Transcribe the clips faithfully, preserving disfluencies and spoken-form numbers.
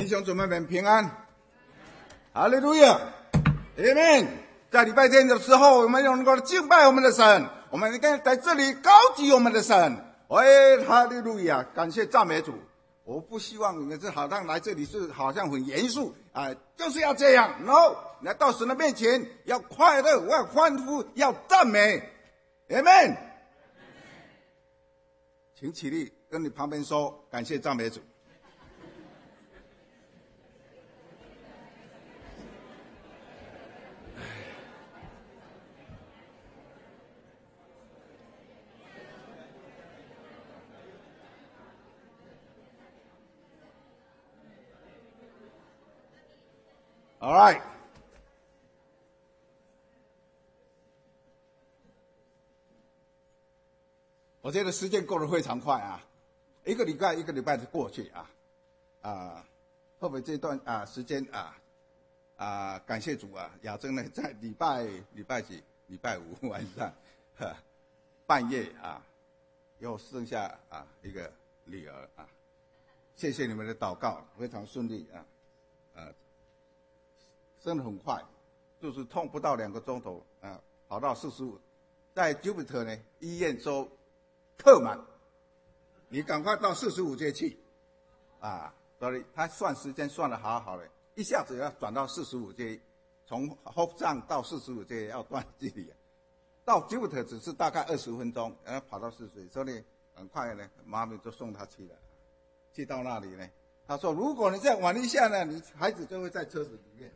兄姊妹们平安，哈利路亚，阿们。在礼拜天的时候，我们能够敬拜我们的神，我们应该在这里高举我们的神。喂，哈利路亚，感谢赞美主。我不希望你们是好像来这里是好像很严肃啊、呃，就是要这样。No， 来到神的面前要快乐，要欢呼，要赞美。阿们。请起立，跟你旁边说感谢赞美主。All right， 我觉得时间过得非常快啊，一个礼拜一个礼拜就过去啊，啊，会不会这段啊时间啊啊感谢主啊，雅珍呢在礼拜礼拜几礼拜五晚上呵半夜啊，又生下啊一个女儿啊，谢谢你们的祷告，非常顺利啊，呃、啊。生得很快，就是痛不到两个钟头啊，跑到四十五，在 Jupiter 呢医院说客满，你赶快到四十五阶去，啊，所以他算时间算得好好的，一下子要转到四十五阶，从后上到四十五阶要段距离，到 Jupiter 只是大概二十分钟，然后跑到四十，所以很快呢，妈咪就送他去了，去到那里呢，他说如果你再晚一下呢，你孩子就会在车子里面。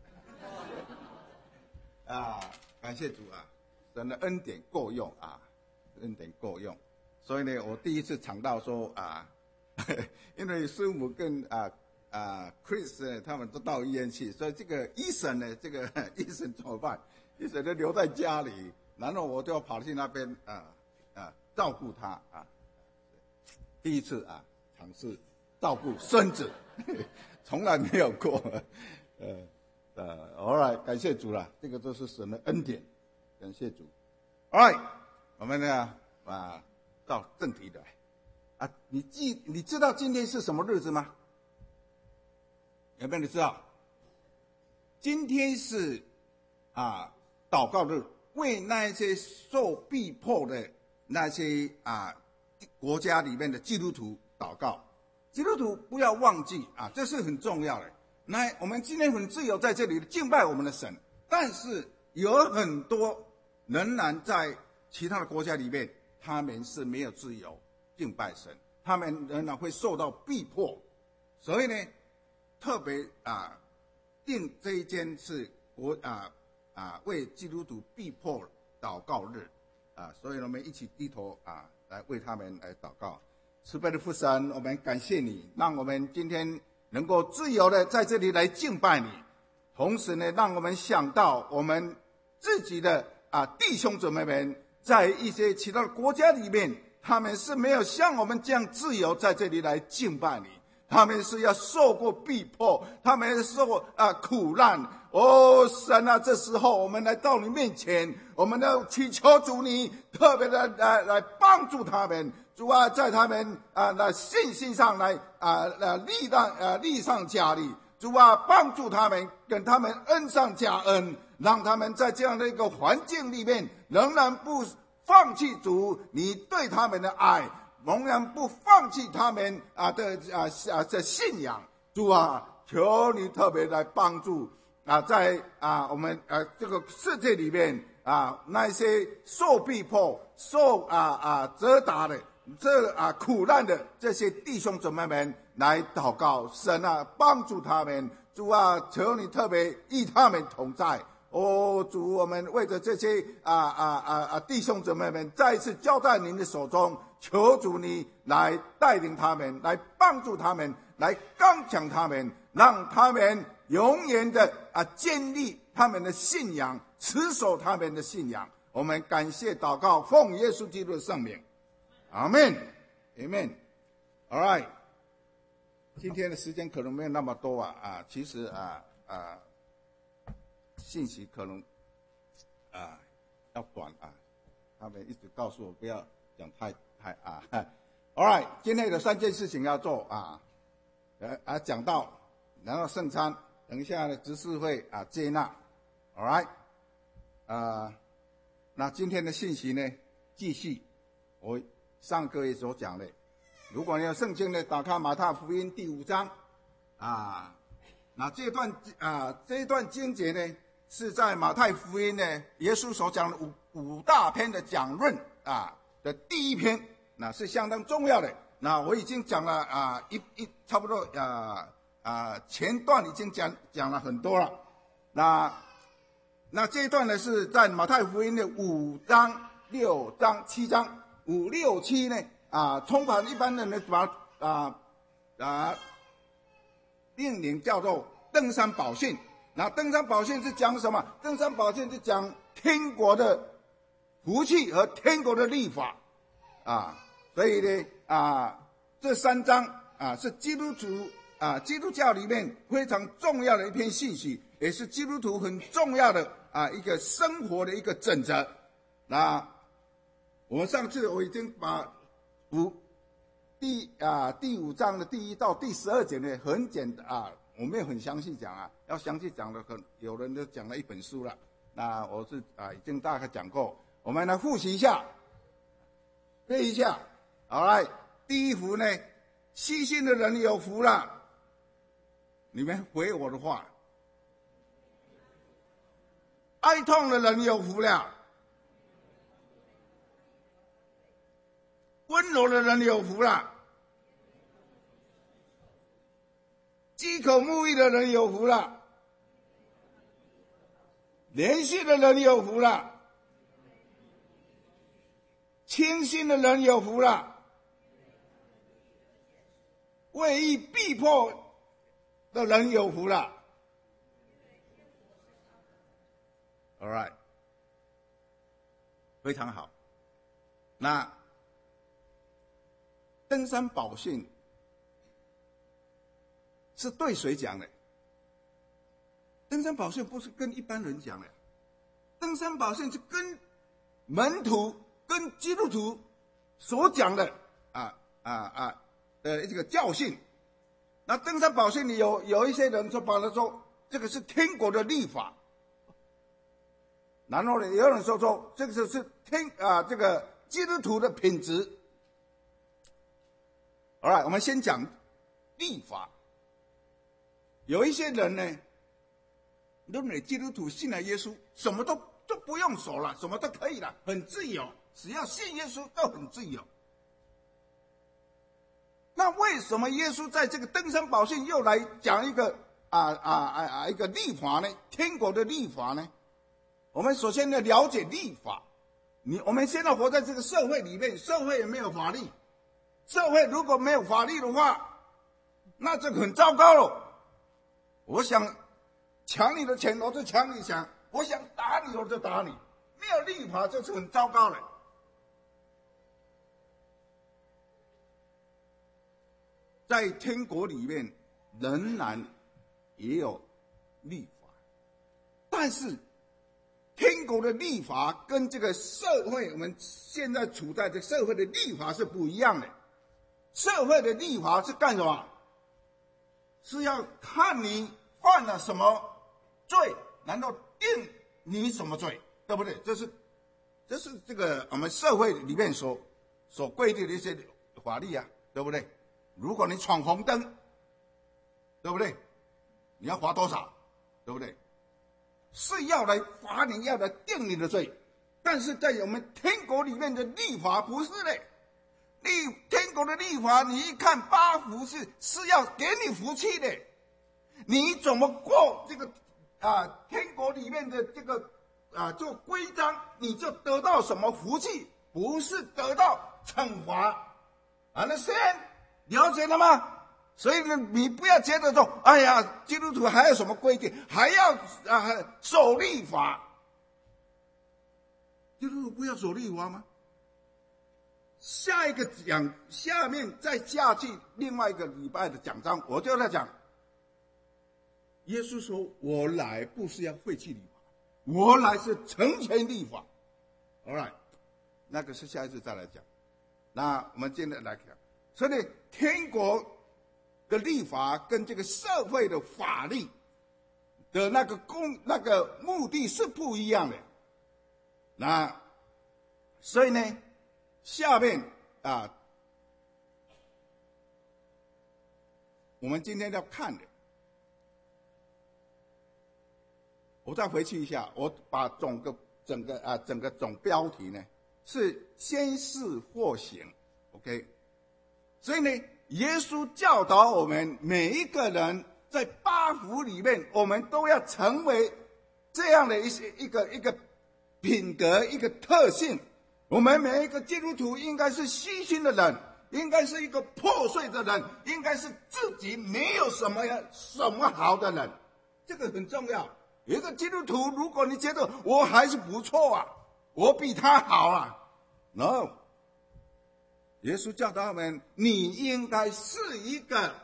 啊，感谢主啊，神的恩典够用啊，恩典够用，所以呢，我第一次尝到说啊，因为师母跟啊啊 Chris 呢他们都到医院去，所以这个医生呢，这个医生怎么办？医生就留在家里，然后我就跑去那边啊啊照顾他啊，第一次啊尝试照顾孙子，从来没有过，呃。呃 ，All right， 感谢主了，这个都是神的恩典，感谢主。All right， 我们呢啊到正题来啊，你记你知道今天是什么日子吗？有没有人知道？今天是啊祷告日，为那些受逼迫的那些啊国家里面的基督徒祷告。基督徒不要忘记啊，这是很重要的。那我们今天很自由在这里敬拜我们的神，但是有很多仍然在其他的国家里面，他们是没有自由敬拜神，他们仍然会受到逼迫，所以呢，特别啊定这一天是国啊啊为基督徒逼迫祷告日啊，所以我们一起低头啊来为他们来祷告。慈悲的父神，我们感谢你，让我们今天能够自由的在这里来敬拜你，同时呢，让我们想到我们自己的啊弟兄姊妹们，在一些其他的国家里面，他们是没有像我们这样自由在这里来敬拜你，他们是要受过逼迫，他们受过啊苦难。哦，神啊，这时候我们来到你面前，我们要祈求主你特别的来来帮助他们。主啊，在他们啊那信心上来啊啊力上啊力上加力，主啊帮助他们，跟他们恩上加恩，让他们在这样的一个环境里面，仍然不放弃主你对他们的爱，仍然不放弃他们啊的啊啊的信仰。主啊，求你特别来帮助啊，在啊我们啊这个世界里面啊那些受逼迫、受啊啊责打的。这啊苦难的这些弟兄姊妹们来祷告，神啊帮助他们，主啊求你特别与他们同在。哦，主，我们为着这些啊啊啊啊弟兄姊妹们再一次交在您的手中，求主你来带领他们，来帮助他们，来刚强他们，让他们永远的啊建立他们的信仰，持守他们的信仰。我们感谢祷告，奉耶稣基督的圣名。阿们 ，Amen。All right， 今天的时间可能没有那么多啊啊，其实啊啊，信息可能啊要短啊，他们一直告诉我不要讲太太啊。All right， 今天有三件事情要做啊，呃啊讲到然后圣餐，等一下呢执事会啊接纳 ，all right， 啊，那今天的信息呢，继续我上个月所讲的，如果你有圣经呢，打开马太福音第五章，啊，那这段啊这一段经节呢，是在马太福音呢，耶稣所讲的五五大篇的讲论啊的第一篇，那是相当重要的。那我已经讲了啊，一一差不多啊啊前段已经讲讲了很多了。那那这一段呢是在马太福音的五章、六章、七章，五六七呢啊，通常一般人呢把啊啊命名叫做登山宝训。那登山宝训是讲什么？登山宝训是讲天国的福气和天国的律法啊。所以呢，啊，这三章啊是基督徒啊基督教里面非常重要的一篇信息，也是基督徒很重要的啊一个生活的一个准则。那我们上次我已经把五第啊第五章的第一到第十二节呢，很简单啊，我没有很详细讲啊，要详细讲的很，有人都讲了一本书了。那我是啊已经大概讲过，我们来复习一下，背一下。好来，第一幅呢，细心的人有福了。你们回我的话，哀痛的人有福了，温柔的人有福了，饥口沐浴的人有福了，连续的人有福了，清心的人有福了，为义逼迫的人有福了。All right， 非常好。那登山宝训是对谁讲的？登山宝训不是跟一般人讲的，登山宝训是跟门徒、跟基督徒所讲的啊啊啊的这个教训。那登山宝训里有有一些人就把它说这个是天国的律法，然后呢，也有人说说这个是天啊这个基督徒的品质。好了，我们先讲律法。有一些人呢，认为基督徒信了耶稣，什么都都不用守了，什么都可以了，很自由，只要信耶稣都很自由。那为什么耶稣在这个登山宝训又来讲一个啊啊啊啊一个律法呢？天国的律法呢？我们首先要了解律法。你我们现在活在这个社会里面，社会也没有法律，社会如果没有法律的话，那就很糟糕了。我想抢你的钱，我就抢你钱；我想打你，我就打你。没有律法就是很糟糕了。在天国里面，仍然也有律法，但是天国的律法跟这个社会我们现在处在这社会的律法是不一样的。社会的律法是干什么？是要看你犯了什么罪，然后定你什么罪，对不对？这是这是这个我们社会里面所所规定的一些法律啊，对不对？如果你闯红灯，对不对？你要罚多少，对不对？是要来罚你，要来定你的罪。但是在我们天国里面的律法不是的，律天国的律法，你一看八福是是要给你福气的，你怎么过这个啊天国里面的这个啊做规章，你就得到什么福气，不是得到惩罚。啊，那虽然了解了吗？所以呢，你不要觉得说，哎呀，基督徒还有什么规定，还要啊守律法？基督徒不要守律法吗？下一个讲，下面再下去另外一个礼拜的讲章，我就在讲，耶稣说：“我来不是要废弃律法，我来是成全律法。” All right， 那个是下一次再来讲。那我们今天来看，所以天国的立法跟这个社会的法律的那个公那个目的是不一样的。那所以呢，下面啊，我们今天要看的，我再回去一下，我把整个整个啊整个总标题呢是先试后行 ，OK。所以呢，耶稣教导我们每一个人在八福里面，我们都要成为这样的一些一个一个品格一个特性。我们每一个基督徒应该是虚心的人，应该是一个破碎的人，应该是自己没有什么什么好的人，这个很重要。一个基督徒，如果你觉得我还是不错啊，我比他好啊 ，no。耶稣教导我们，你应该是一个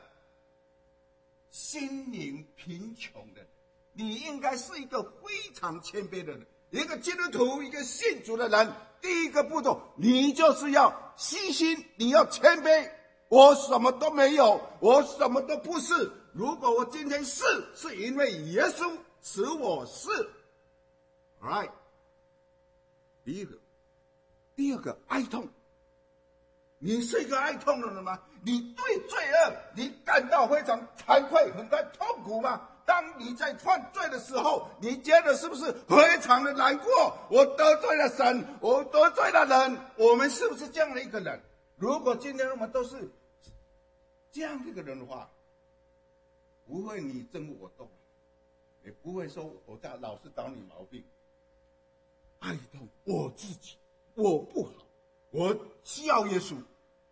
心灵贫穷的人，你应该是一个非常谦卑的人。一个基督徒，一个信主的人，第一个步骤，你就是要虚心，你要谦卑。我什么都没有，我什么都不是。如果我今天是，是因为耶稣使我是。All right， 第一个，第二个，哀痛。你是一个爱痛的人吗？你对罪恶你感到非常惭愧，很感痛苦吗？当你在犯罪的时候，你觉得是不是非常的难过？我得罪了神，我得罪了人，我们是不是这样的一个人？如果今天我们都是这样的一个人的话，不会你争我斗，也不会说我在老是找你毛病。爱痛我自己，我不好，我需要耶稣。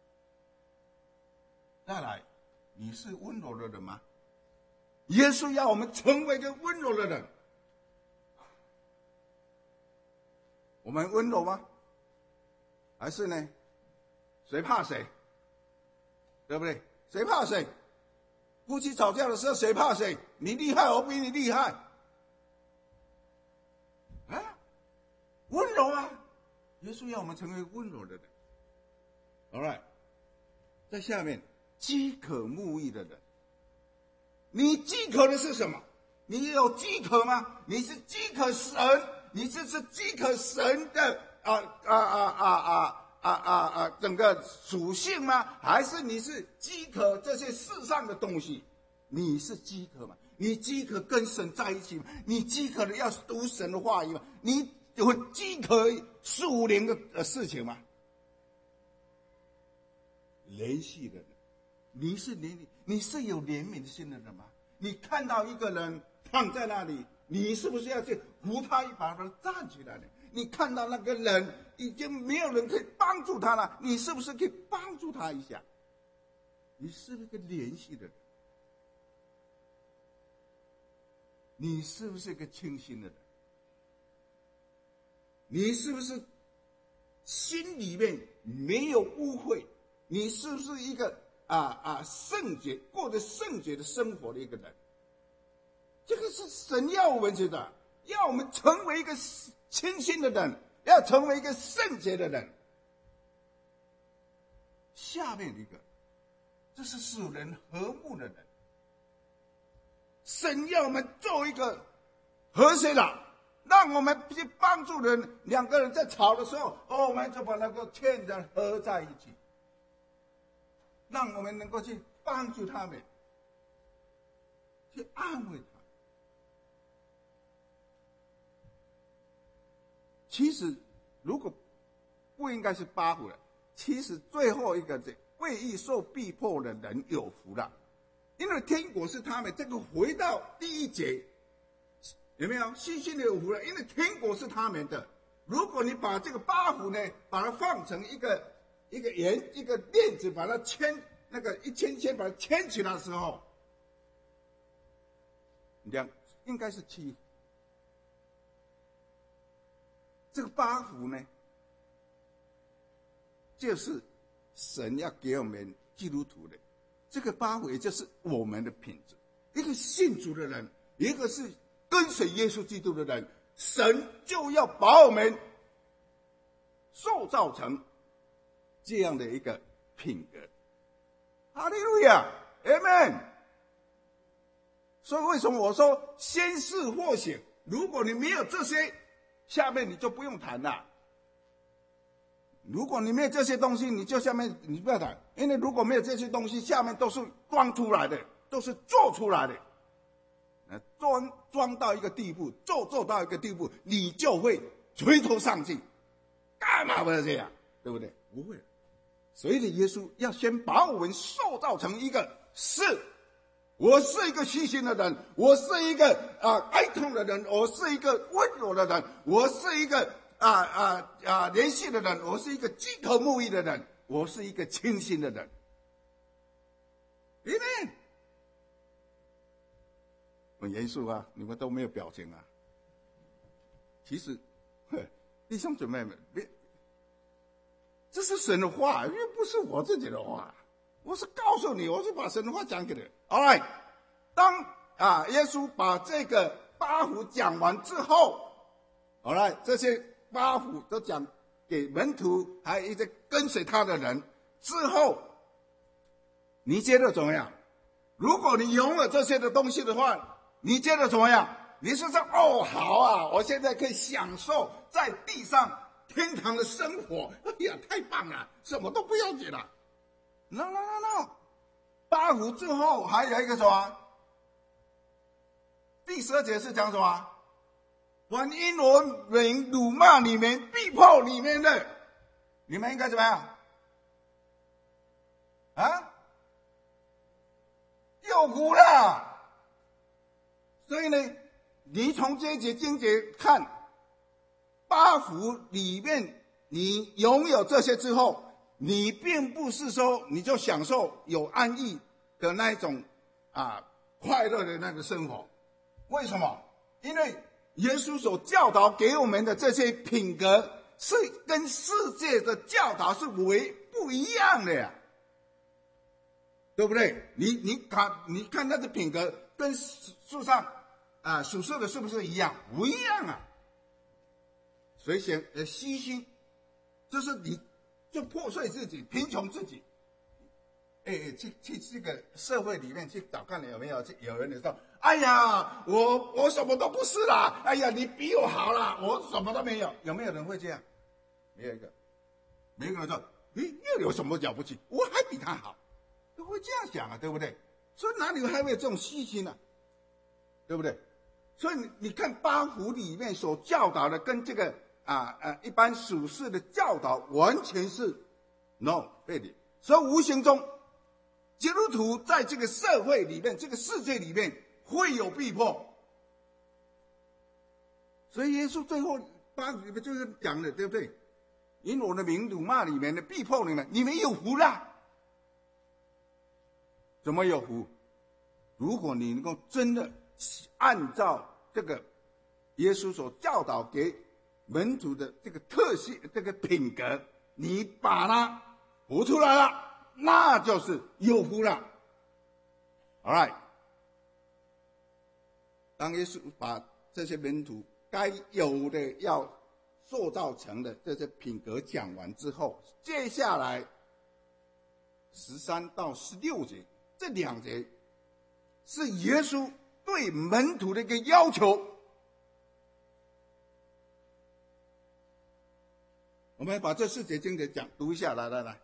再来，你是温柔的人吗？耶稣要我们成为一个温柔的人。我们温柔吗？还是呢？谁怕谁？对不对？谁怕谁？夫妻吵架的时候，谁怕谁？你厉害，我比你厉害。啊，温柔啊！耶稣要我们成为温柔的人。All right， 在下面，饥渴慕义的人。你饥渴的是什么？你有饥渴吗？你是饥渴神，你这是饥渴神的啊啊啊啊啊啊啊啊整个属性吗？还是你是饥渴这些世上的东西？你是饥渴吗？你饥渴跟神在一起吗？你饥渴的要读神的话语吗？你有饥渴属灵的事情吗？怜惜的人，你是怜你是有怜悯心的人吗？你看到一个人躺在那里，你是不是要去扶他一把，把他站起来呢？你看到那个人已经没有人可以帮助他了，你是不是可以帮助他一下？你是不是一个怜惜的人？你是不是一个清心的人？你是不是心里面没有污秽？你是不是一个啊啊圣洁，过着圣洁的生活的一个人？这个是神要我们觉得，要我们成为一个清心的人，要成为一个圣洁的人。下面一个，这是使人和睦的人。神要我们做一个和谐佬，让我们去帮助人。两个人在吵的时候，哦，我们就把那个劝人合在一起，让我们能够去帮助他们，去安慰他。其实，如果不应该是八福了，其实最后一个是为义受逼迫的人有福了。因为天国是他们，这个回到第一节，有没有？信心的有福了，因为天国是他们的。如果你把这个八福呢，把它放成一个一个圆一个链子，把它牵那个一圈圈把它牵起来的时候，两应该是七福。这个八福呢，就是神要给我们基督徒的。这个八福也就是我们的品质，一个信主的人，一个是跟随耶稣基督的人，神就要把我们塑造成这样的一个品格。哈利路亚！ Amen。所以为什么我说先试后行？如果你没有这些，下面你就不用谈了。如果你没有这些东西，你就下面你不要谈，因为如果没有这些东西，下面都是装出来的，都是做出来的。装装到一个地步，做做到一个地步，你就会垂头丧气。干嘛不要这样？对不对？不会。所以耶稣要先把我们塑造成一个是，我是一个虚心的人，我是一个啊、呃、哀痛的人，我是一个温柔的人，我是一个啊啊啊怜恤的人，我是一个鸡头沐浴的人，我是一个清心的人。Amen。很严肃啊，你们都没有表情啊。其实，弟兄姊妹们，别，这是神的话，又不是我自己的话。我是告诉你，我是把神的话讲给你。All right， 当啊耶稣把这个八福讲完之后 ，All right， 这些八福都讲给门徒，还有一些跟随他的人之后，你觉得怎么样？如果你拥有这些的东西的话，你觉得怎么样？你是说哦，好啊，我现在可以享受在地上天堂的生活，哎呀，太棒了，什么都不要紧了。No no no no， 八福之后还有一个什么？第十二节是讲什么？凡因我名辱骂你们、逼迫你们的，你们应该怎么样？啊？有福了。所以呢，你从这一节经节看，八福里面你拥有这些之后，你并不是说你就享受有安逸的那一种啊快乐的那个生活。为什么？因为耶稣所教导给我们的这些品格是跟世界的教导是为不一样的呀，对不对？你你看你看那个品格跟树上啊属世的是不是一样？不一样啊。所以显呃虚心，就是你就破碎自己，贫穷自己。哎哎，去去这个社会里面去找看有没有有人说，哎呀，我我什么都不是啦，哎呀，你比我好啦，我什么都没有。有没有人会这样？没有一个，没有人说，哎，又有什么了不起？我还比他好，都会这样想啊，对不对？所以哪里还会有这种虚心呢、啊？对不对？所以你你看八福里面所教导的，跟这个啊啊一般属世的教导完全是 no 背离。所以无形中，基督徒在这个社会里面、这个世界里面会有逼迫。所以耶稣最后八福里面就是讲的，对不对？因我的名辱骂你们的、逼迫你们，你们有福啦。怎么有福？如果你能够真的按照这个耶稣所教导给门徒的这个特性、这个品格，你把它活出来了，那就是有福了。All right， 当耶稣把这些门徒该有的要塑造成的这些品格讲完之后，接下来十三到十六节这两节是耶稣对门徒的一个要求。我们把这四节经节讲读一下，来来来，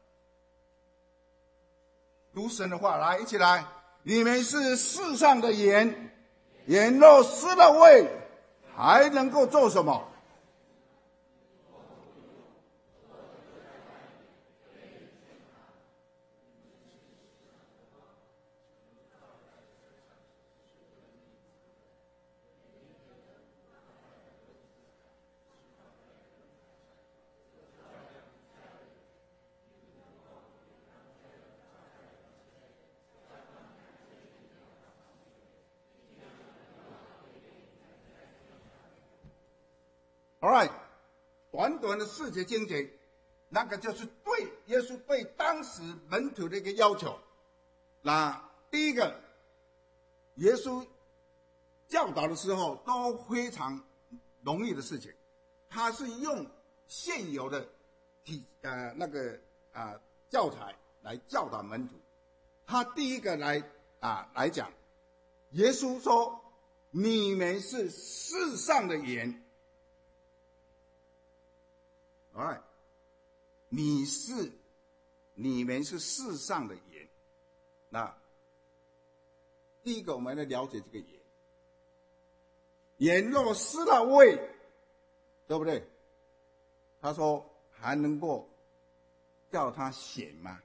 读神的话，来一起来。你们是世上的盐，盐若失了味，还能够做什么？All right， 短短的四节经节，那个就是对耶稣对当时门徒的一个要求。那第一个，耶稣教导的时候都非常容易的事情，他是用现有的体呃那个啊、呃、教材来教导门徒。 他第一个来啊来讲，耶稣说：“你们是世上的盐。” All right， 你是你们是世上的盐。那第一个，我们来了解这个盐。盐若失了味，对不对？他说还能够叫它咸吗？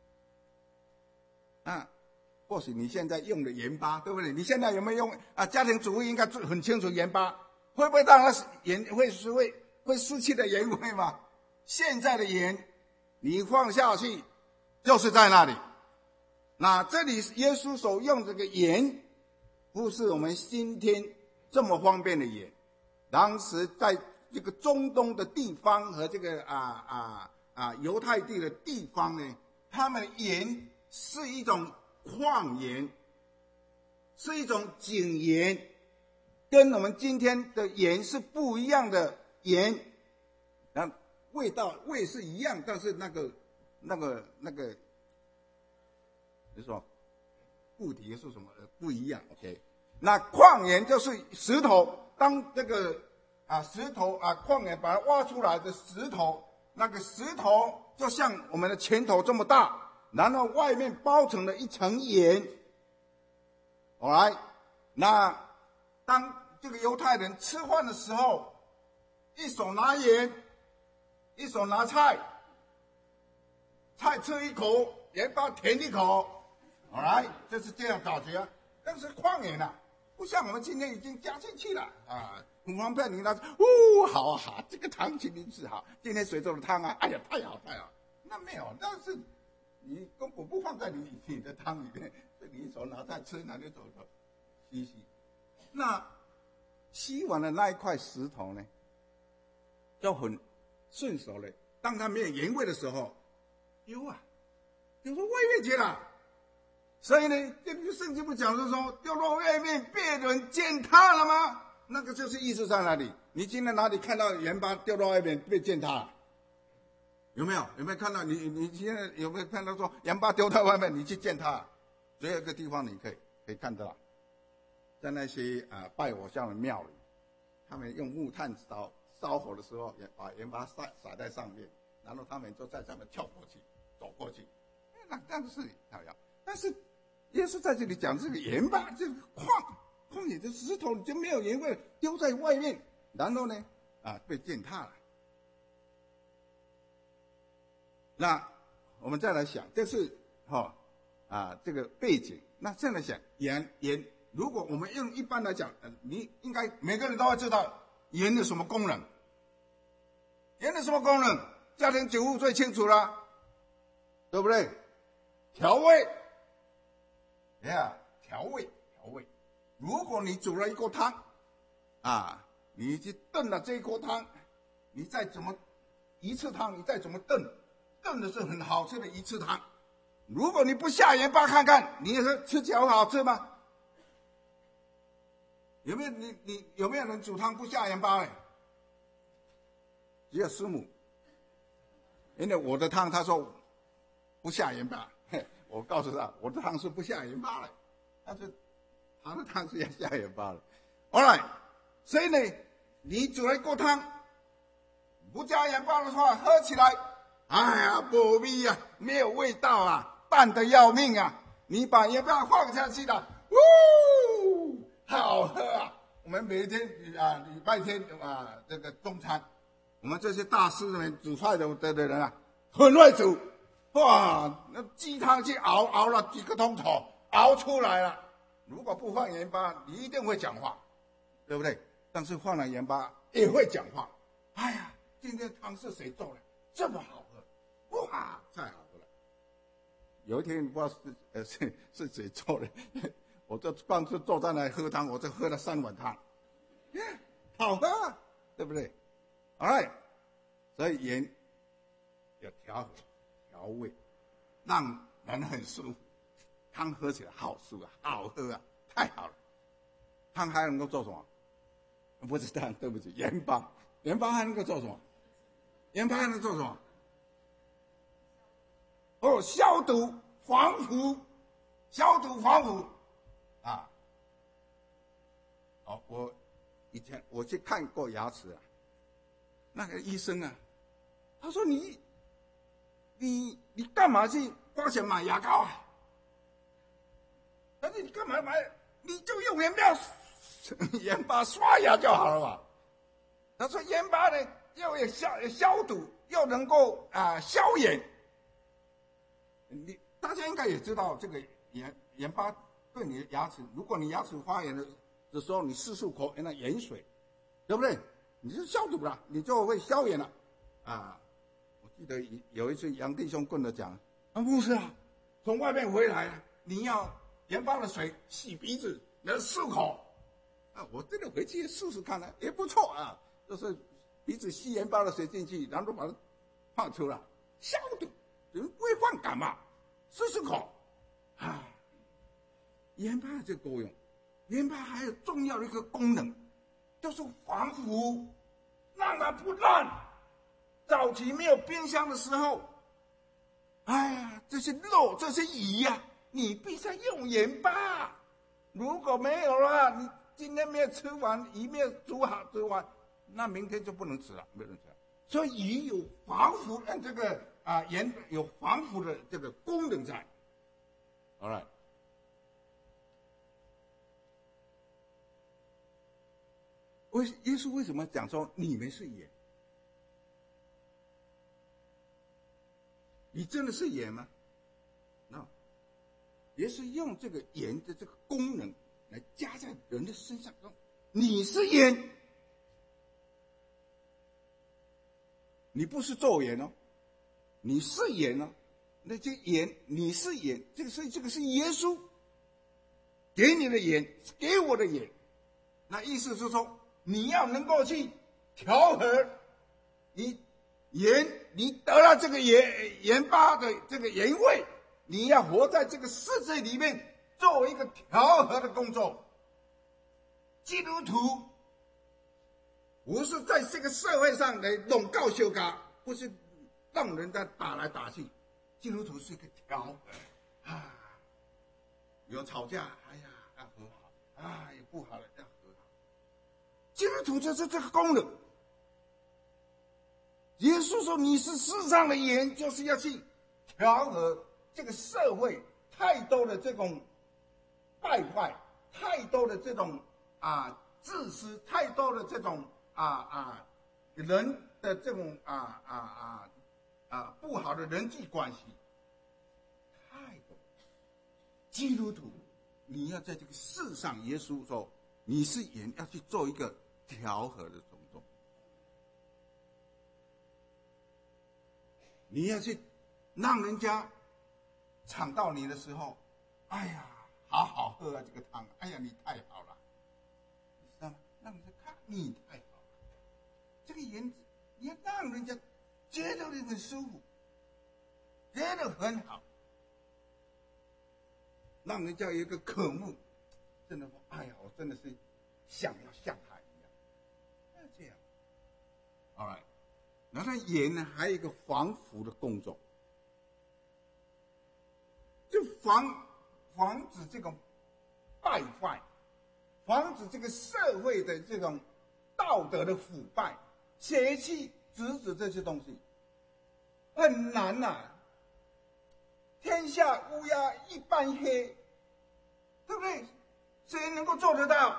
啊，或许你现在用的盐巴，对不对？你现在有没有用啊？家庭主妇应该很清楚盐巴会不会让它盐会是会会失去的盐味吗？现在的盐，你放下去就是在那里。那这里耶稣所用这个盐，不是我们今天这么方便的盐。当时在这个中东的地方和这个啊啊啊犹太地的地方呢，他们的盐是一种矿盐，是一种井盐，跟我们今天的盐是不一样的盐。那味道味是一样，但是那个那个那个，你说固体是什么不一样 ？OK， 那矿盐就是石头，当这个啊石头啊矿盐把它挖出来的石头，那个石头就像我们的拳头这么大，然后外面包成了一层盐。好来，那当这个犹太人吃饭的时候，一手拿盐，一手拿菜，菜吃一口，盐巴舔一口，好来，就是这样感觉。但是矿盐啊，不像我们今天已经加进去了啊，很方便。你拿，哦，好啊好，这个汤请你吃好，今天水做的汤啊，哎呀，太好太好。那没有，那是你根本不放在你你的汤里面，是你一手拿菜吃，拿就走走，吸吸。那吸完了那一块石头呢，就很顺手了。当它没有盐味的时候，丢啊，丢到外面去了。所以呢，这个圣经不讲是说丢到外面，别人践踏了吗？那个就是意思在哪里？你今天哪里看到盐巴丢到外面被践踏了？有没有？有没有看到？你你现在有没有看到说盐巴丢到外面，你去践踏？只有一个地方你可以可以看到，在那些啊、呃、拜偶像的庙里，他们用木炭烧烧火的时候，也把盐巴撒撒在上面，然后他们就在上面跳过去，走过去。那但是好像，但是耶稣在这里讲这个盐巴，这个矿矿里的石头就没有盐味，丢在外面，然后呢啊被践踏了。那我们再来想，这是哈、哦、啊这个背景。那这样来想，盐盐，如果我们用一般来讲，呃，你应该每个人都会知道盐有什么功能。盐有什么功能？家庭主妇最清楚了，对不对？调味，呀、yeah, 调味调味。如果你煮了一锅汤，啊，你去炖了这一锅汤，你再怎么一次汤，你再怎么炖。炖的是很好吃的鱼翅汤，如果你不下盐巴看看，你吃起来会好吃吗？有没有你你有没有人煮汤不下盐巴嘞？只有师母，因为我的汤他说不下盐巴，我告诉他我的汤是不下盐巴的，但是他的汤是要下盐巴的。All right， 所以呢，你煮了一锅汤，不加盐巴的话，喝起来。哎呀，不味呀，没有味道啊，淡得要命啊！你把盐巴放下去了，呜，好喝啊！我们每一天啊，礼拜天啊，这个中餐，我们这些大师们煮菜的的的人啊，很会煮，哇，那鸡汤去熬熬了几个钟头，熬出来了。如果不放盐巴，你一定会讲话，对不对？但是放了盐巴也会讲话。哎呀，今天汤是谁做的？这么好。哇，太好喝了！有一天不知道是呃是是谁做的，我就光是坐在那里喝汤，我就喝了三碗汤，好喝啊，对不对 ？All right， 所以盐有调调味，让人很舒服，汤喝起来好舒服，好喝啊，太好了。汤还能够做什么？不是汤，对不起，盐巴，盐巴还能够做什么？盐巴还能做什么？哦，消毒、防腐， 消毒防腐啊。哦，我以前我去看过牙齿啊，那个医生啊，他说你你你干嘛去花钱买牙膏啊？他说你干嘛买？你就用盐巴盐巴刷牙就好了嘛。他说盐巴呢又有消消毒，又能够啊、呃、消炎。你大家应该也知道，这个盐盐巴对你的牙齿，如果你牙齿发炎的的时候，你漱漱口，那盐水，对不对？你是消毒了，你就会消炎了。啊，我记得有一次杨弟兄跟我讲，啊，不是啊，从外面回来，你要盐巴的水洗鼻子，然后漱口。啊，我真的回去试试看呢、啊，也不错啊，就是鼻子吸盐巴的水进去，然后把它放出来，消毒，人不会犯感冒，漱漱口。啊，盐巴的这个功用，盐巴还有重要的一个功能，就是防腐，让它不烂。早期没有冰箱的时候，哎呀，这些肉、这些鱼呀、啊，你必须要用盐巴。如果没有了，你今天没有吃完，鱼没有煮好煮完，那明天就不能吃了，没人吃了。所以鱼有防腐，呃，这个啊盐有防腐的这个功能在。All right。为耶稣为什么讲说你们是盐？你真的是盐吗？那也是用这个盐的这个功能来加在人的身上，说你是盐，你不是做盐哦，你是盐哦。那这盐，你是盐，这个是这个是耶稣给你的盐，给我的盐。那意思是说，你要能够去调和你盐，你得了这个盐盐巴的这个盐味，你要活在这个世界里面，做一个调和的工作。基督徒不是在这个社会上来弄告修嘎，不是让人家打来打去。基督徒是一个调和啊，有吵架，哎呀要和好，啊有不好的要和好。基督徒就是这个功能。耶稣说你是世上的盐，就是要去调和这个社会太多的这种败坏，太多的这种啊自私，太多的这种啊啊人的这种啊啊啊啊不好的人际关系，太多。基督徒，你要在这个世上，耶稣说你是盐，要去做一个调和的工作。你要去让人家尝到你的时候，哎呀，好好喝啊这个汤，哎呀你太好了，你知道吗？让人家看你太好了，这个盐你要让人家觉得你很舒服，觉得很好，让人家有一个渴慕，真的说，哎呀，我真的是想要像他一样，那这样 ，all right。然后盐呢，还有一个防腐的工作，就防防止这种败坏，防止这个社会的这种道德的腐败、邪气、直指这些东西，很难呐、啊。天下乌鸦一般黑，对不对？谁能够做得到？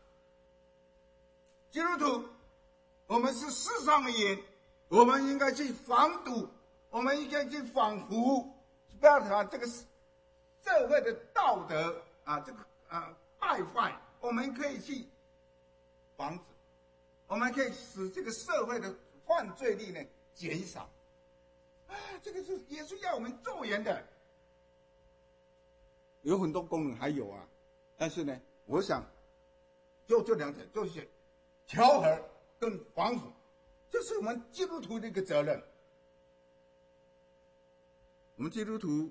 基督徒，我们是世上的盐。我们应该去防堵，我们应该去防腐，不要把这个社会的道德啊，这个啊败坏，我们可以去防止，我们可以使这个社会的犯罪率呢减少。啊，这个是也是要我们做盐的，有很多功能还有啊，但是呢，我想就这两点，就是调和跟防腐。这是我们基督徒的一个责任。我们基督徒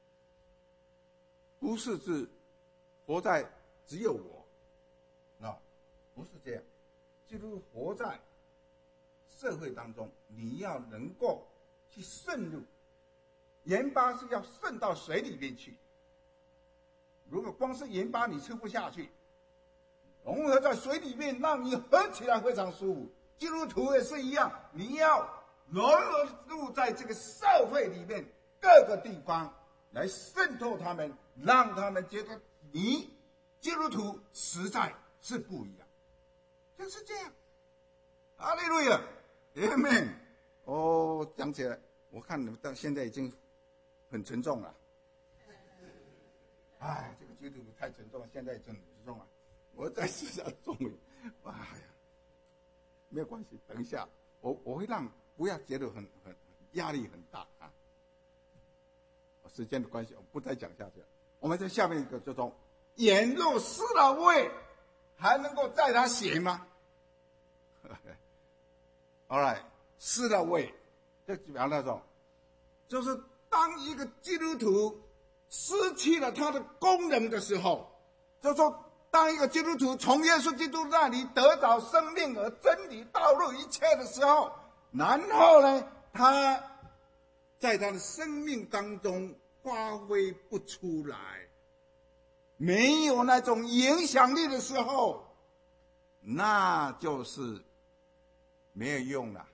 不是指活在只有我，啊，不是这样。基督徒活在社会当中，你要能够去渗入，盐巴是要渗到水里面去， 如果光是盐巴你吃不下去，融合在水里面，让你喝起来非常舒服。基督徒也是一样，你要融入在这个社会里面各个地方，来渗透他们，让他们觉得你基督徒实在是不一样，就是这样。哈利路亚，阿们。哦，讲起来，我看你们到现在已经很沉重了。哎，这个基督徒太沉重了，现在真的沉重了。我再试下重一点。哎呀，没有关系，等一下，我我会让不要觉得很很压力很大啊。时间的关系，我不再讲下去了。我们在下面一个就说，盐若失了味，还能够再它咸吗？All right， 失了味，就比方那种，就是当一个基督徒失去了他的功能的时候，就说当一个基督徒从耶稣基督那里得着生命和真理道路一切的时候，然后呢，他在他的生命当中发挥不出来，没有那种影响力的时候，那就是没有用了。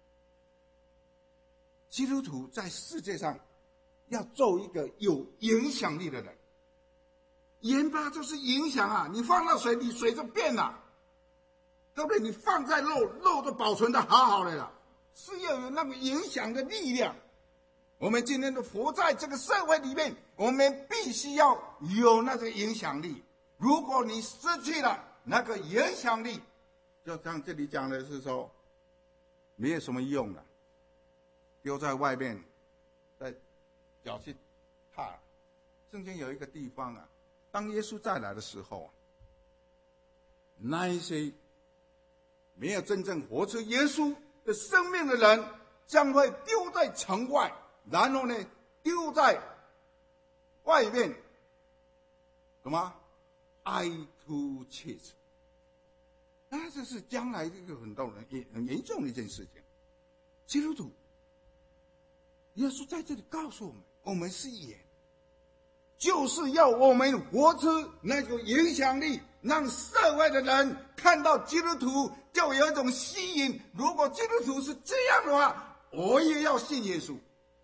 基督徒在世界上要做一个有影响力的人，盐巴就是影响啊！你放到水里，水就变了，对不对？你放在肉，肉都保存的好好的了，是要有那个影响的力量。我们今天的活在这个社会里面，我们必须要有那个影响力。如果你失去了那个影响力，就像这里讲的是说，没有什么用了，丢在外面，在脚去踏。圣经有一个地方啊，当耶稣再来的时候啊，那一些没有真正活出耶稣的生命的人，将会丢在城外，然后呢，丢在外面，什么哀哭切齿。那这是将来这个很多人也很严重的一件事情。基督徒，耶稣在这里告诉我们，我们是盐，就是要我们活出那种影响力，让社会的人看到基督徒就有一种吸引。如果基督徒是这样的话，我也要信耶稣。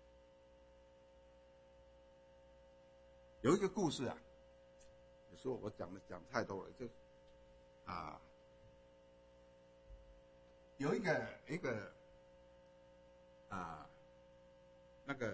有一个故事啊，有时候我讲的讲太多了，就啊，有一个一个啊那个。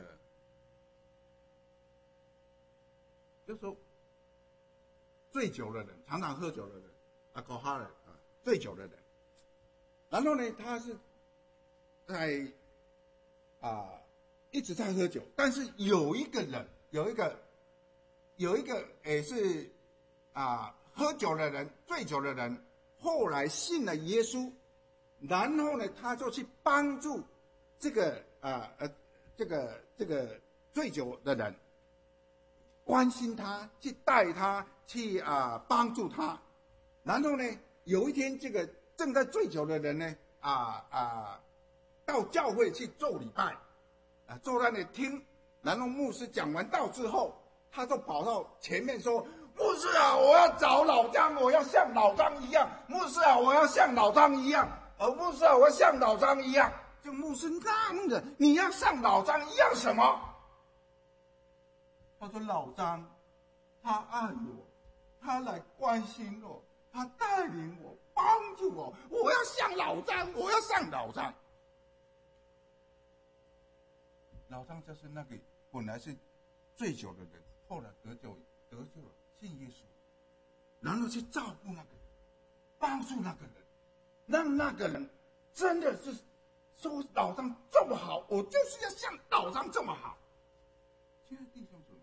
就是说，醉酒的人，常常喝酒的人，啊，搞哈人啊，醉酒的人。然后呢，他是在啊一直在喝酒，但是有一个人，有一个有一个也是啊喝酒的人，醉酒的人，后来信了耶稣，然后呢，他就去帮助这个啊呃这个这个醉酒的人。关心他，去带他，去啊、呃、帮助他。然后呢，有一天，这个正在醉酒的人呢，啊、呃、啊、呃，到教会去做礼拜，啊、呃，坐在那里听。然后牧师讲完道之后，他就跑到前面说：“牧师啊，我要找老张，我要像老张一样。牧师啊，我要像老张一样。呃，牧师啊，我要像老张一样。”就牧师那的，你要像老张一样什么？他说：“老张，他爱我，他来关心我，他带领我，帮助我。我要像老张，我要像老张。”老张就是那个本来是醉酒的人，后来得救，得救了，信耶稣，然后去照顾那个人，帮助那个人，让那个人真的是说老张这么好，我就是要像老张这么好。亲爱的弟兄姊妹，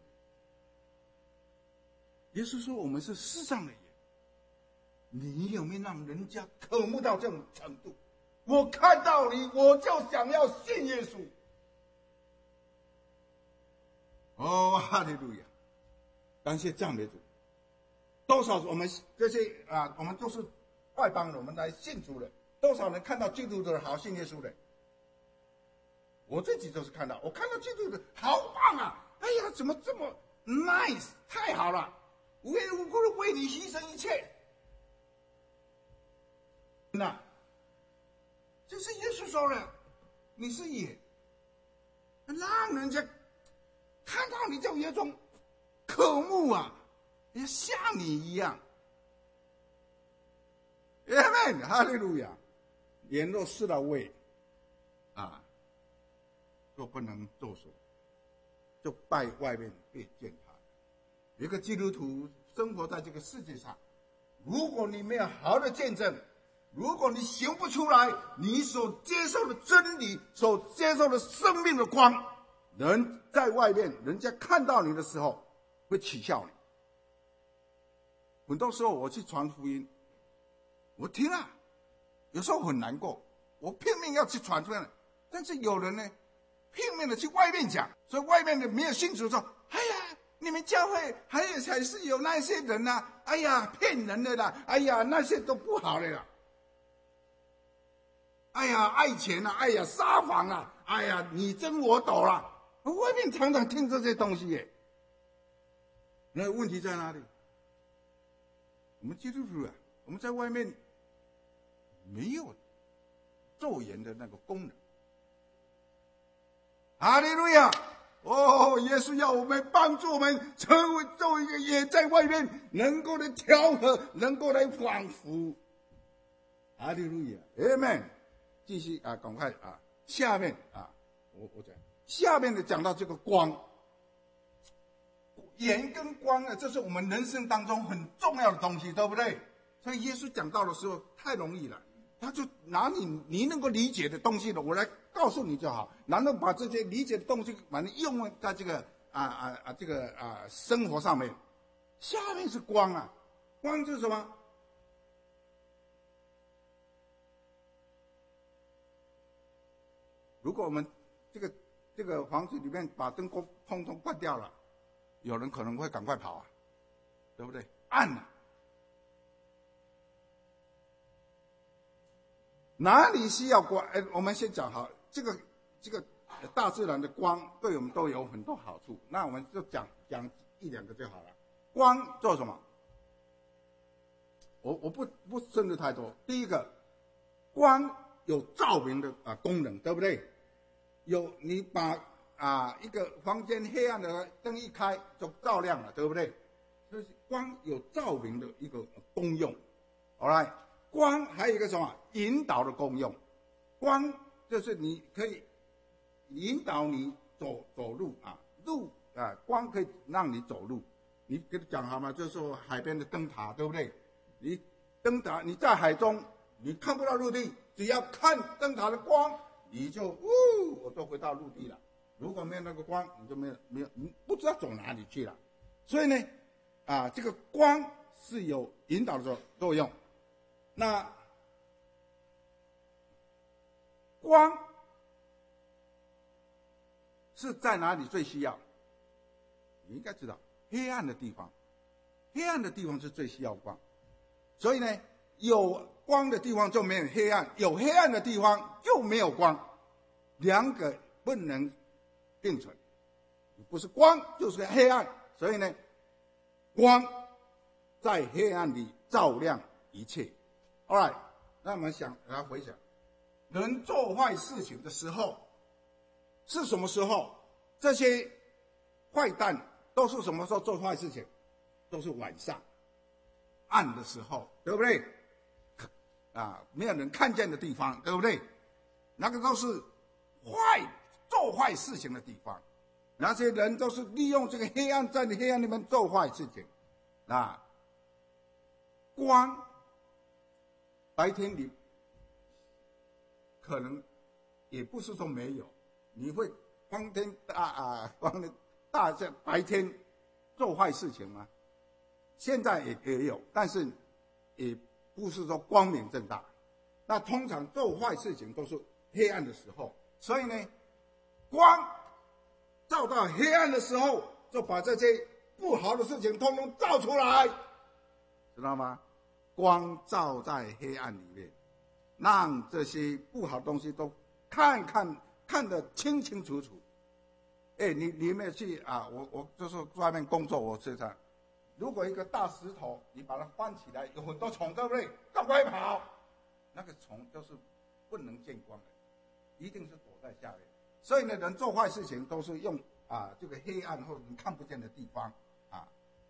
耶稣说我们是世上的盐，你有没有让人家渴慕到这种程度？我看到你，我就想要信耶稣。哦，哈利路亚！感谢赞美主。多少我们这些啊，我们都是外邦人，我们来信主的，多少人看到基督的好信耶稣的？我自己就是看到，我看到基督的好棒啊！哎呀，怎么这么 nice， 太好了！ 无缘无故的为你牺牲一切。那，这是耶稣说的，你是盐，让人家看到你就有一种渴慕啊，也像你一样。阿门，哈利路亚。盐若失了味，啊，就不能作手，就拜外面被践踏。一个基督徒生活在这个世界上，如果你没有好好的见证，如果你行不出来你所接受的真理，所接受的生命的光，人在外面人家看到你的时候会取笑你。很多时候我去传福音，我听啊，有时候很难过，我拼命要去传出来，但是有人呢拼命的去外面讲，所以外面的没有信主说，哎呀，你们教会还有还是有那些人啊，哎呀骗人的啦，哎呀那些都不好的啦，哎呀爱钱啊，哎呀撒谎啊，哎呀你争我斗啦，外面常常听这些东西耶。那问题在哪里？我们基督徒啊，我们在外面没有咒言的那个功能。哈利路亚！哦，耶稣要我们帮助我们成为做一个也在外面能够来调和，能够来仿佛。哈利路亚 ，Amen。继续啊，赶快啊，下面啊，我我讲下面的讲到这个光，盐跟光呢，这是我们人生当中很重要的东西，对不对？所以耶稣讲到的时候太容易了。他就拿你你能够理解的东西了，我来告诉你就好。然后把这些理解的东西，把它用在这个啊啊啊这个啊生活上面。下面是光啊，光是什么？如果我们这个这个房子里面把灯光通通关掉了，有人可能会赶快跑啊，对不对？暗了。哪里需要光？哎，我们先讲好，这个这个大自然的光对我们都有很多好处。那我们就讲讲一两个就好了。光做什么？我我不不深入太多。第一个，光有照明的啊功能，对不对？有你把啊一个房间黑暗的灯一开就照亮了，对不对？所以光有照明的一个功用。好来。光还有一个什么引导的功用，光就是你可以引导你走走路啊，路啊，光可以让你走路。你跟他讲好吗？就是说海边的灯塔，对不对？你灯塔你在海中，你看不到陆地，只要看灯塔的光，你就呜，我都回到陆地了。如果没有那个光，你就没有没有，你不知道走哪里去了。所以呢，啊，这个光是有引导的作用。那光是在哪里最需要？你应该知道，黑暗的地方，黑暗的地方是最需要光。所以呢，有光的地方就没有黑暗，有黑暗的地方就没有光，两个不能并存，不是光就是黑暗。所以呢，光在黑暗里照亮一切。All right， 那我们想来回想，人做坏事情的时候是什么时候？这些坏蛋都是什么时候做坏事情？都是晚上暗的时候，对不对？啊，没有人看见的地方，对不对？那个都是坏做坏事情的地方，那些人都是利用这个黑暗，在黑暗里面做坏事情。啊，光。白天你可能也不是说没有，你会光天大啊，光天大在白天做坏事情吗？现在也也有，但是也不是说光明正大。那通常做坏事情都是黑暗的时候，所以呢，光照到黑暗的时候，就把这些不好的事情通通照出来，知道吗？光照在黑暗里面，让这些不好的东西都看看看得清清楚楚。哎，你你有没有去啊？我我就是外面工作，我时常如果一个大石头，你把它翻起来，有很多虫，对不对？赶快跑！那个虫就是不能见光的，一定是躲在下面。所以呢，人做坏事情都是用啊这个黑暗或者你看不见的地方啊。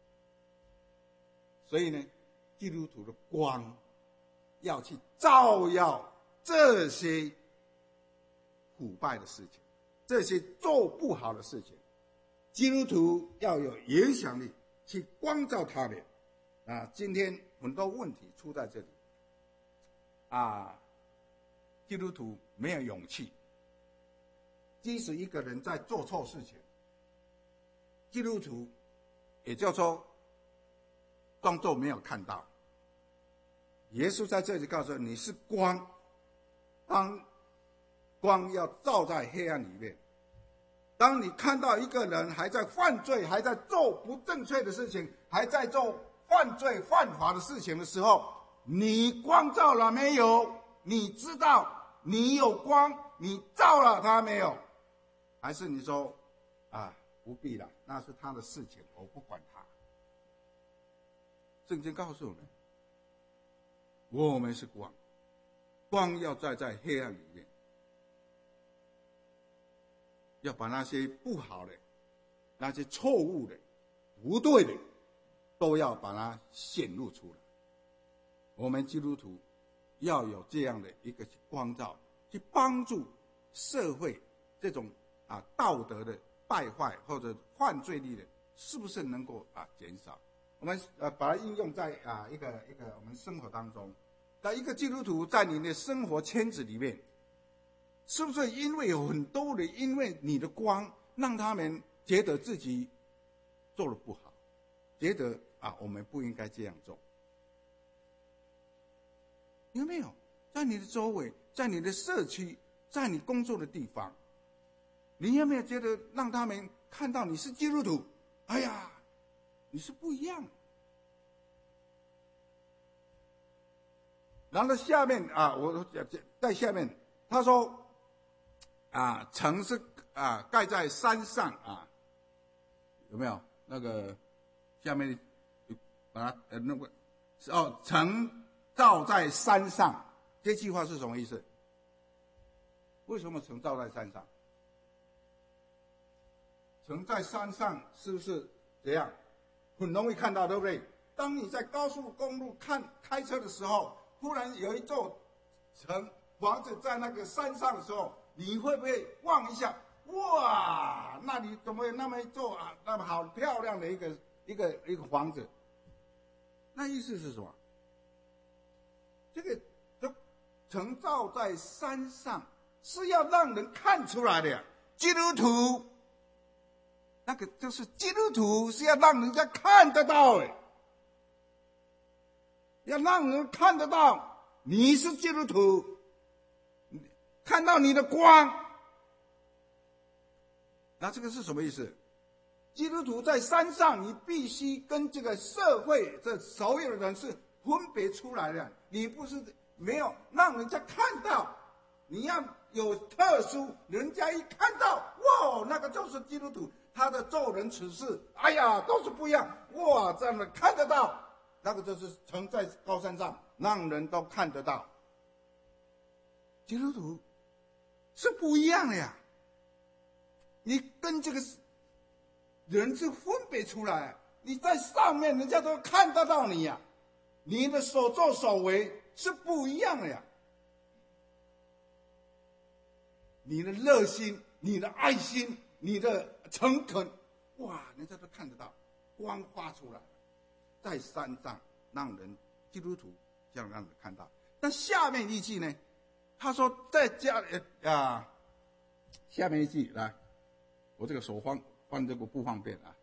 所以呢，基督徒的光要去照耀这些腐败的事情，这些做不好的事情。基督徒要有影响力，去光照他们。啊，今天很多问题出在这里。啊，基督徒没有勇气。即使一个人在做错事情，基督徒也就是说装作没有看到。耶稣在这里告诉你，你是光，当光要照在黑暗里面。当你看到一个人还在犯罪，还在做不正确的事情，还在做犯罪犯法的事情的时候，你光照了没有？你知道你有光，你照了他没有？还是你说啊，不必了，那是他的事情，我不管他。圣经告诉我们，我们是光，光要站在黑暗里面，要把那些不好的、那些错误的、不对的，都要把它显露出来。我们基督徒要有这样的一个光照，去帮助社会这种啊道德的败坏或者犯罪率的，是不是能够啊减少？我们呃把它应用在啊一个一个我们生活当中。那一个基督徒在你的生活圈子里面，是不是因为有很多人因为你的光，让他们觉得自己做的不好，觉得啊我们不应该这样做？有没有在你的周围，在你的社区，在你工作的地方，你有没有觉得让他们看到你是基督徒？哎呀，你是不一样的。然后下面啊，我在下面他说啊，城是啊盖在山上啊，有没有那个下面把它呃那个哦城造在山上，这句话是什么意思？为什么城造在山上？城在山上是不是这样？很容易看到，对不对？当你在高速公路看开车的时候，突然有一座城房子在那个山上的时候，你会不会望一下？哇，那里怎么有那么一座啊，那么好漂亮的一个一个一个房子？那意思是什么？这个就城造在山上，是要让人看出来的呀。基督徒，那个就是基督徒是要让人家看得到的。要让人看得到你是基督徒，看到你的光。那这个是什么意思？基督徒在山上，你必须跟这个社会这所有的人是分别出来的，你不是没有让人家看到，你要有特殊，人家一看到，哇，那个就是基督徒，他的做人处事，哎呀，都是不一样，哇，这样的看得到。那个就是城在高山上，让人都看得到。基督徒是不一样的呀，你跟这个人是分别出来，你在上面人家都看得到你呀，你的所作所为是不一样的呀，你的热心、你的爱心、你的诚恳，哇，人家都看得到，光发出来。在山上让人基督徒这样让人看到。但下面一句呢，他说在家里啊，下面一句来，我这个手放放这个不方便啊。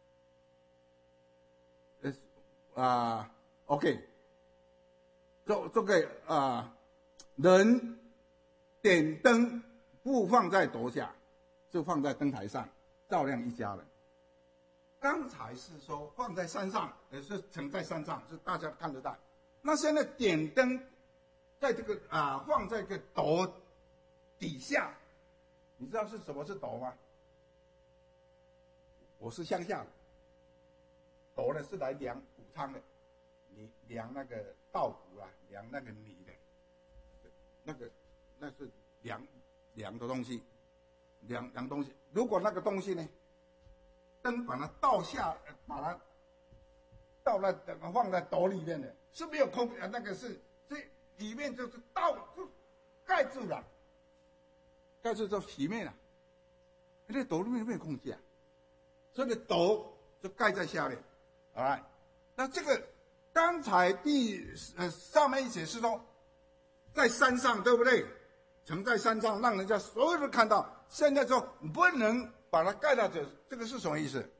呃啊 ，OK， 这这个啊，人点灯不放在楼下，就放在灯台上，照亮一家人。刚才是说放在山上，也是盛在山上，是大家看得到。那现在点灯，在这个啊放在这个斗底下，你知道是什么是斗吗？我是乡下的，斗的是来量谷仓的，你量那个稻谷啊，量那个米的，那个那是量量的东西，量量东西。如果那个东西呢，灯把它倒下，把它倒在放在斗里面的，是没有空啊，那个是这里面就是倒就盖住了，盖住就洗面了。那斗里面没有空气啊，所以斗就盖在下面。好了，那这个刚才第呃上面一节是说，在山上对不对？曾在山上让人家所有人看到，现在说不能把它盖到这，这个是什么意思？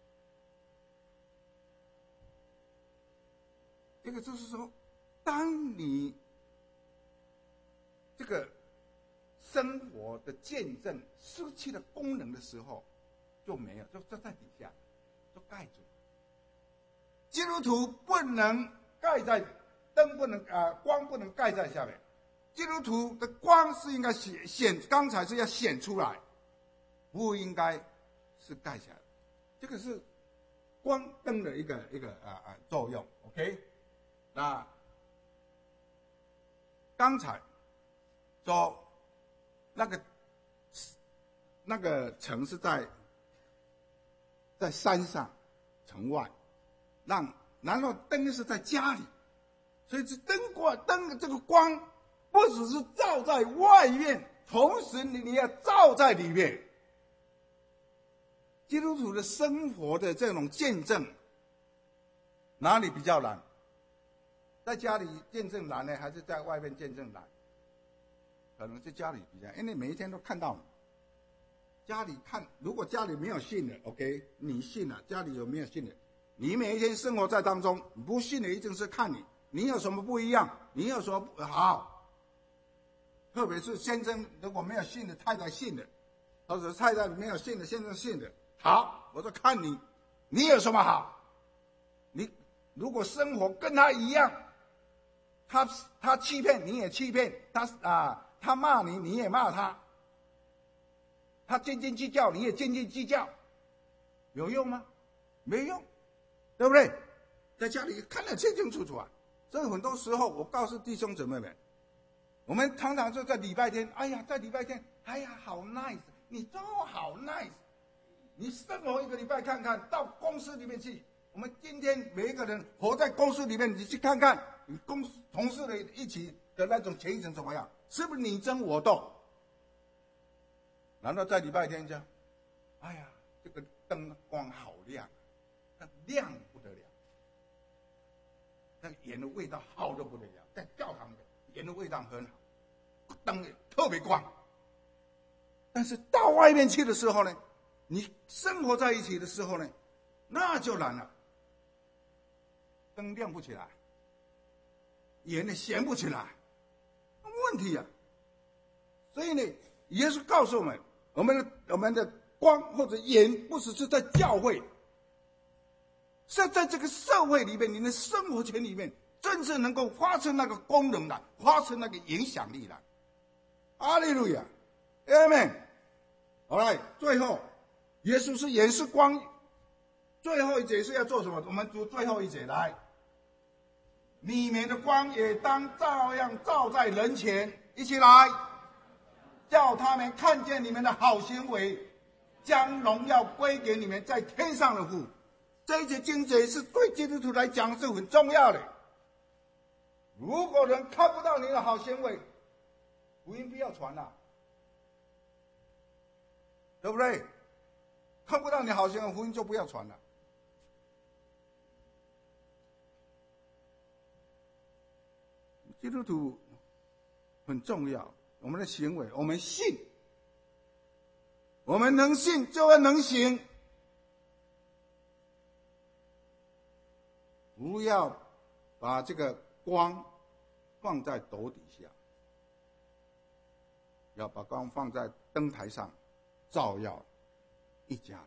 这个就是说，当你这个生活的见证失去了功能的时候，就没有，就就在底下，就盖住。基督徒不能盖在灯不能啊、呃、光不能盖在下面，基督徒的光是应该显显，刚才是要显出来，不应该是盖下来。这个是光灯的一个一个啊啊、呃、作用。OK， 那刚才说那个那个城是在在山上城外。让，然后灯是在家里，所以这灯光灯的这个光，不只是照在外面，同时你你要照在里面。基督徒的生活的这种见证，哪里比较难？在家里见证难呢，还是在外面见证难？可能是家里比较，因为每一天都看到你。家里看，如果家里没有信的 ，OK， 你信了，家里有没有信的？你每一天生活在当中，不信的一定是看你，你有什么不一样？你有什么不好？特别是先生如果没有信的，太太信的，或者太太没有信的，先生信的，好，我就看你，你有什么好？你如果生活跟他一样，他他欺骗你也欺骗，他啊他骂你你也骂他，他斤斤计较你也斤斤计较，有用吗？没用。对不对？在家里看得清清楚楚啊！所以很多时候，我告诉弟兄姊妹们，我们常常就在礼拜天，哎呀，在礼拜天，哎呀，好 nice， 你都好 nice。你生活一个礼拜看看，到公司里面去，我们今天每一个人活在公司里面，你去看看，你公司同事的一起的那种情形怎么样？是不是你争我斗？难道在礼拜天讲，哎呀，这个灯光好亮。那亮不得了，那个盐的味道好的不得了，在教堂里盐的味道很好，灯也特别光。但是到外面去的时候呢，你生活在一起的时候呢，那就难了，灯亮不起来，盐呢咸不起来，问题啊。所以呢，耶稣告诉我们，我们的我们的光或者盐，不只是在教会。是在这个社会里面，你的生活圈里面，真正能够发生那个功能来，发生那个影响力来。哈利路亚，阿们。好来，最后，耶稣是盐是光，最后一节是要做什么？我们读最后一节来，你们的光也当照样照在人前，一起来，叫他们看见你们的好行为，将荣耀归给你们在天上的父。这一节经节是对基督徒来讲是很重要的。如果人看不到你的好行为，福音不要传了，对不对？看不到你好行为，福音就不要传了。基督徒很重要，我们的行为，我们信，我们能信就要能行。不要把这个光放在斗底下，要把光放在灯台上，照耀一家。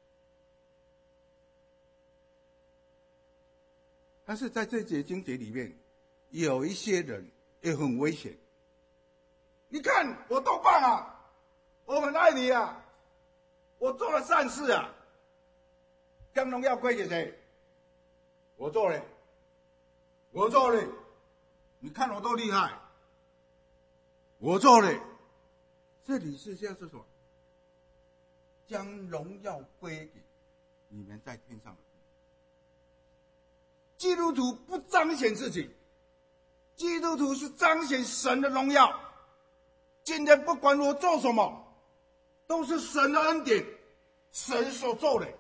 但是在这节经节里面，有一些人也很危险。你看我多棒啊，我很爱你啊，我做了善事啊，将荣耀归给谁？ 我做了，我做了，你看我多厉害，我做了。这里是叫做什么？将荣耀归给你们在天上的父。基督徒不彰显自己，基督徒是彰显神的荣耀。今天不管我做什么，都是神的恩典，神所做的。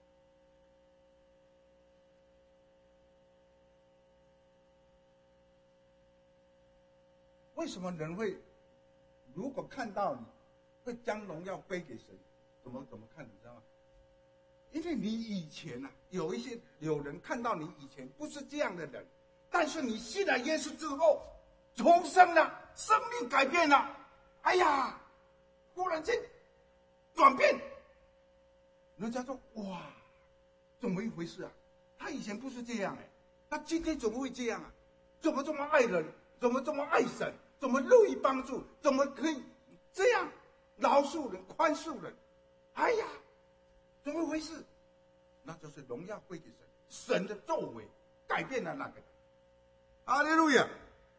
为什么人会，如果看到你，会将荣耀归给神？怎么怎么看？你知道吗？因为你以前啊，有一些有人看到你以前不是这样的人，但是你信了耶稣之后，重生了，生命改变了。哎呀，忽然间转变，人家说哇，怎么一回事啊？他以前不是这样哎，他今天怎么会这样啊？怎么这么爱人？怎么这么爱神？怎么乐意帮助？怎么可以这样饶恕人、宽恕人？哎呀，怎么回事？那就是荣耀归给神，神的作为改变了那个人。哈利路亚！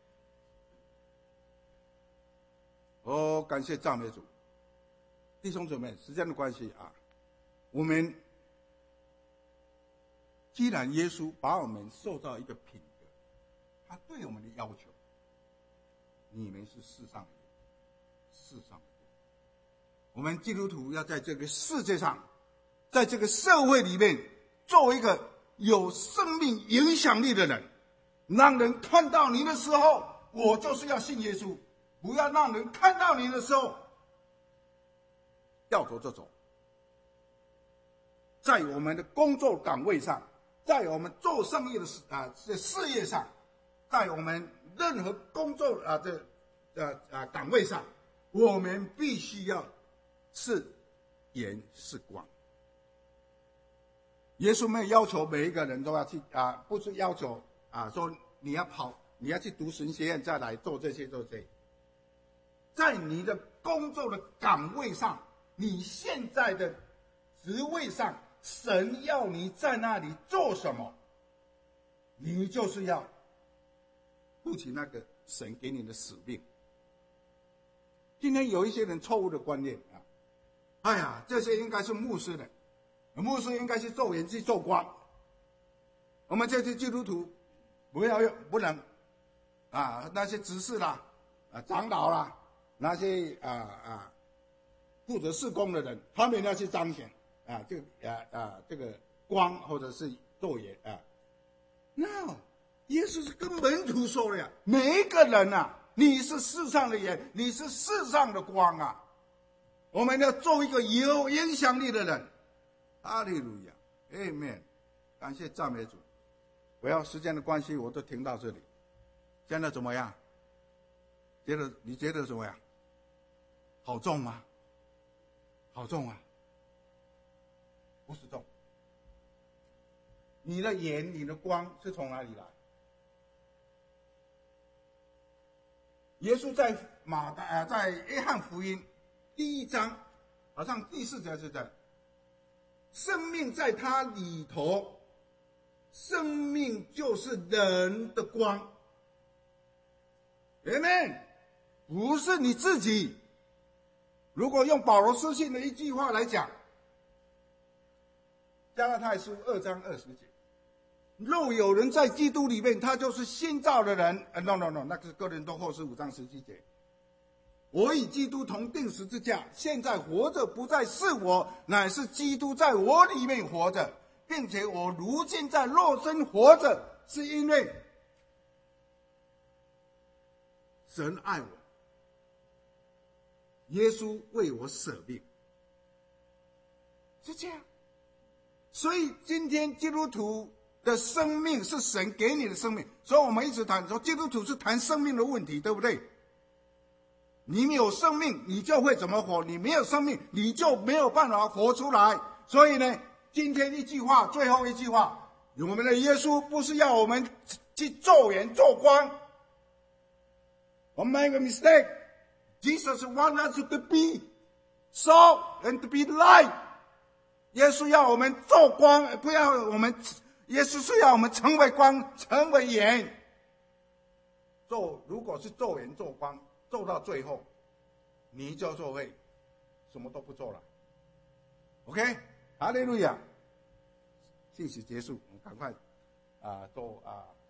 哦，感谢赞美主，弟兄姊妹，时间的关系啊，我们既然耶稣把我们塑造一个品格，他对我们的要求，你们是世上的人，世上的人。我们基督徒要在这个世界上，在这个社会里面，做一个有生命影响力的人，让人看到你的时候，我就是要信耶稣。不要让人看到你的时候，要走就走。在我们的工作岗位上，在我们做生意的啊事业上，在我们任何工作啊的呃啊岗位上，我们必须要是盐是光。耶稣没有要求每一个人都要去啊，不是要求啊说你要跑，你要去读神学院再来做这些做这些。在你的工作的岗位上，你现在的职位上，神要你在那里做什么，你就是要负起那个神给你的使命。今天有一些人错误的观念啊，哎呀，这些应该是牧师的，牧师应该是做盐去做光。我们这些基督徒不要不能啊，那些执事啦，啊长老啦。那些啊啊负责事工的人，他们要去彰显啊这个啊啊这个光，或者是做盐啊。No， 耶稣是跟门徒说的呀，每一个人啊，你是世上的盐，你是世上的光啊。我们要做一个有影响力的人。哈利路亚 ，Amen， 感谢赞美主。我要时间的关系，我都停到这里。现在怎么样？觉得你觉得怎么样？好重吗？好重啊！不是重。你的盐、你的光是从哪里来？耶稣在马呃在约翰福音第一章，好像第四节是的，生命在他里头，生命就是人的光。Amen， 不是你自己。如果用保罗书信的一句话来讲，加拉太书二章二十节，若有人在基督里面，他就是新造的人。呃、no no no， 那是哥林多后书五章十七节。我与基督同定十字架，现在活着不再是我，乃是基督在我里面活着，并且我如今在肉身活着，是因为神爱我，耶稣为我舍命，是这样。所以今天基督徒的生命是神给你的生命，所以我们一直谈说基督徒是谈生命的问题，对不对？你有生命，你就会怎么活；你没有生命，你就没有办法活出来。所以呢，今天一句话，最后一句话，我们的耶稣不是要我们去做盐做光。Don't make a mistake. Jesus wants us to be salt and to be light. 耶稣要我们做光，不要我们耶稣是要我们成为光，成为盐。做如果是做盐做光，做到最后，你就就会什么都不做了。OK， 哈利路亚。信息结束，我们赶快啊，都啊。